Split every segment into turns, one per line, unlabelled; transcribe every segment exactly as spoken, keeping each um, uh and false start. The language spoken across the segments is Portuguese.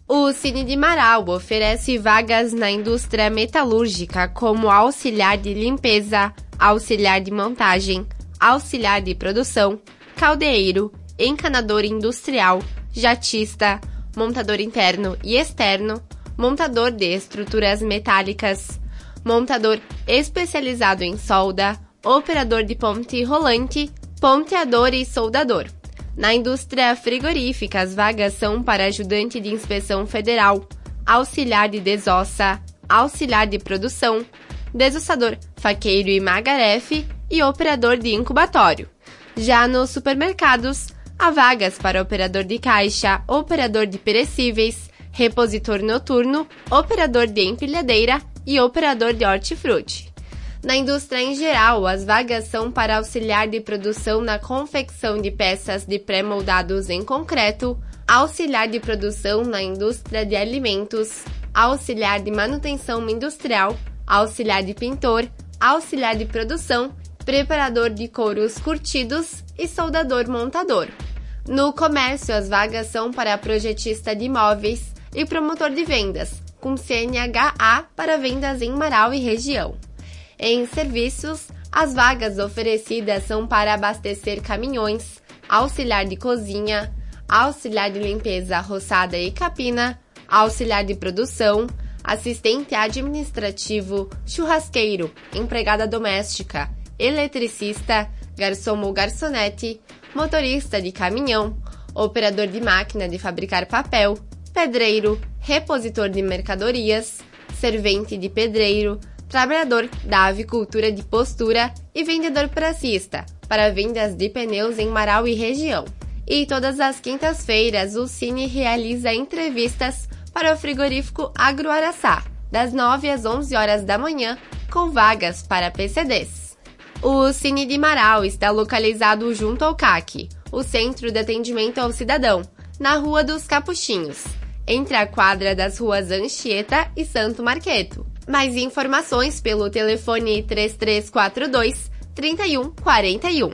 O Cine de Marau oferece vagas na indústria metalúrgica como auxiliar de limpeza, auxiliar de montagem, auxiliar de produção, caldeiro, encanador industrial, jatista, montador interno e externo, montador de estruturas metálicas, montador especializado em solda, operador de ponte rolante, ponteador e soldador. Na indústria frigorífica, as vagas são para ajudante de inspeção federal, auxiliar de desossa, auxiliar de produção, desossador, faqueiro e magarefe e operador de incubatório. Já nos supermercados, há vagas para operador de caixa, operador de perecíveis, repositor noturno, operador de empilhadeira e operador de hortifruti. Na indústria em geral, as vagas são para auxiliar de produção na confecção de peças de pré-moldados em concreto, auxiliar de produção na indústria de alimentos, auxiliar de manutenção industrial, auxiliar de pintor, auxiliar de produção, preparador de couros curtidos e soldador montador. No comércio, as vagas são para projetista de imóveis e promotor de vendas, com C N H A para vendas em Marau e região. Em serviços, as vagas oferecidas são para abastecer caminhões, auxiliar de cozinha, auxiliar de limpeza roçada e capina, auxiliar de produção, assistente administrativo, churrasqueiro, empregada doméstica, eletricista, garçom ou garçonete, motorista de caminhão, operador de máquina de fabricar papel, pedreiro, repositor de mercadorias, servente de pedreiro, trabalhador da avicultura de postura e vendedor pracista, para vendas de pneus em Marau e região. E todas as quintas-feiras o Cine realiza entrevistas para o frigorífico Agroaraçá, das nove às onze horas da manhã, com vagas para P C Ds. O Cine de Marau está localizado junto ao C A C, o Centro de Atendimento ao Cidadão, na Rua dos Capuchinhos, entre a quadra das ruas Anchieta e Santo Marqueto. Mais informações pelo telefone três três quatro dois, três um quatro um.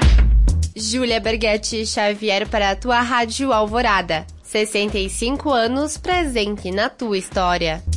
Júlia Berghetti Xavier para a tua Rádio Alvorada. sessenta e cinco anos presente na tua história.